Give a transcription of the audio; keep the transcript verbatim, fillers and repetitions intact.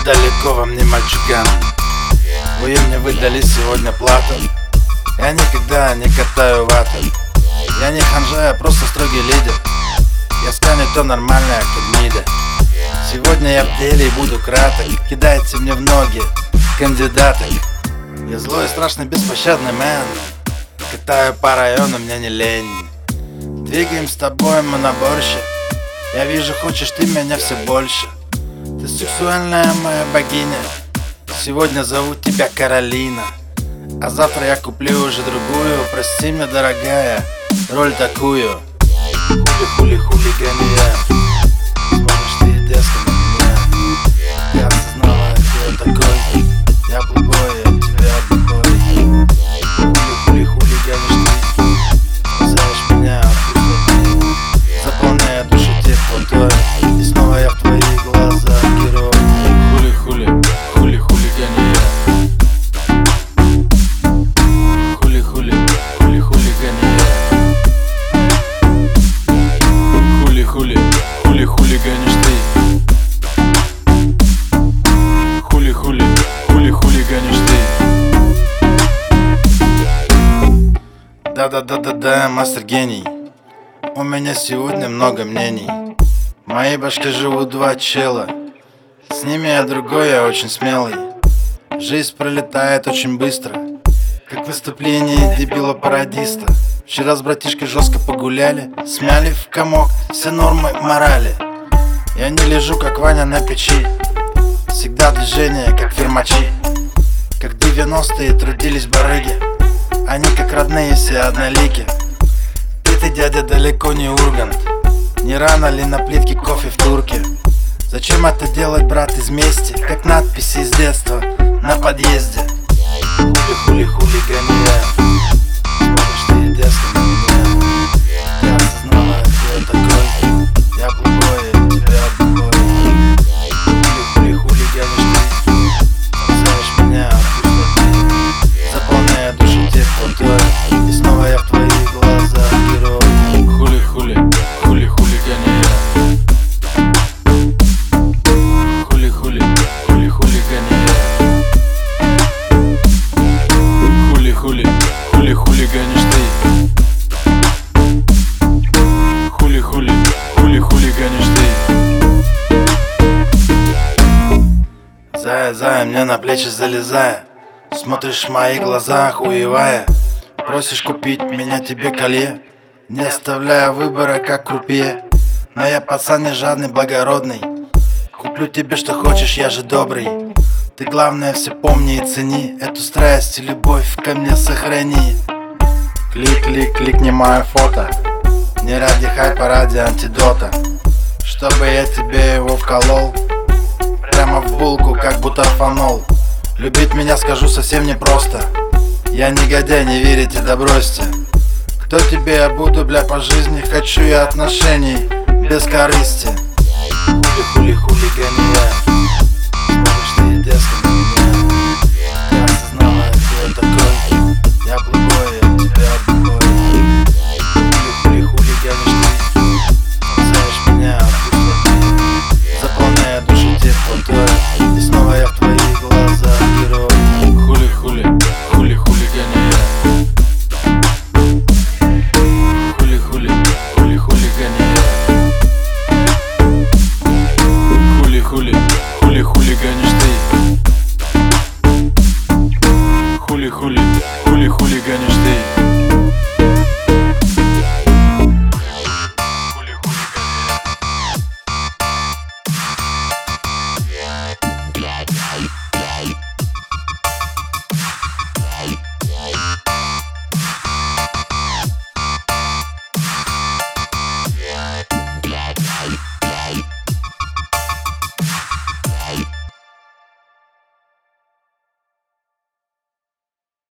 далеко во мне мальчуган. Вы мне выдали сегодня плату. Я никогда не катаю вату. Я не ханжа, я просто строгий лидер. Я сканю то нормальное, как мида. Сегодня я в деле и буду краток. Кидайте мне в ноги кандидаток. Я злой, страшный, беспощадный мэн. Катаю по району, мне не лень. Двигаем с тобой мы наборщик. Я вижу, хочешь ты меня все больше. Ты сексуальная моя богиня. Сегодня зовут тебя Каролина. А завтра я куплю уже другую. Прости меня, дорогая, роль такую. Хули-хули хулигания. Смотришь ты дерзко на меня. Я осознала, кто я такой. Я плейбой, я тебя отбой. Хули-хули хулиганишь ты. Называешь меня вкусно. Заполняя душу теплотой. И снова я в твоих глазах герой. Хули-хули, хули-хулигания. Хули-хули, хули-хулигания. Хули-хули, хули-хулиганишь ты. Хули-хули, хули-хулиганишь ты. Да-да-да-да-да, мастер гений. У меня сегодня много мнений. В моей башке живут два чела. С ними я другой, я очень смелый. Жизнь пролетает очень быстро, как выступление дебила-пародиста. Вчера с братишкой жестко погуляли, смяли в комок все нормы морали. Я не лежу, как Ваня на печи. Всегда движение, как фермачи. Как девяностые трудились барыги. Они как родные, все однолики. Ты, дядя, далеко не Ургант. Не рано ли на плитке кофе в турке? Зачем это делать, брат, из мести? Как надписи из детства на подъезде. Хули-хули-хулигания. Смотришь ты дерзко на меня. Я осознала, кто я такой. Я плейбой, я тебя отбой. Хули-хули-хулиганишь ты. Называешь меня вкусно. Заполняя душу теплотой. И снова я в твоих глазах герой. Хули-хули, хули-хулигания. Хули-хули, хули-хулигания. Хули-хули, хули-хулиганишь ты. Хули-хули, хули-хулиганишь ты. Зая, зая, мне на плечи залезая. Смотришь в мои глаза, охуевая. Просишь купить меня тебе колье, не оставляя выбора, как крупье. Но я пацан не жадный, благородный. Куплю тебе, что хочешь, я же добрый. Ты главное все помни и цени. Эту страсть и любовь ко мне сохрани. Клик-клик, кликни мое фото. Не ради хайпа, ради антидота. Чтобы я тебе его вколол прямо в булку, как бутафанол. Любить меня, скажу, совсем непросто. Я негодяй, не верите, да бросьте. Кто тебе я буду, бля, по жизни? Хочу я отношений без корысти. Хули-хули-хулигания. Смотришь ты дерзко на меня. Я осознала, кто я такой. Я плейбой, я тебя отбой. Хули-хули-хулиганишь ты. Называешь меня вкусно. Заполняя душу теплотой. И снова я в твоих глазах герой. Хули-хули, хули-хулигания. Хули-хули, хули-хулигания. Хули-хули, хули-хулиганишь ты. Хули-хули, хули-хулиганишь ты.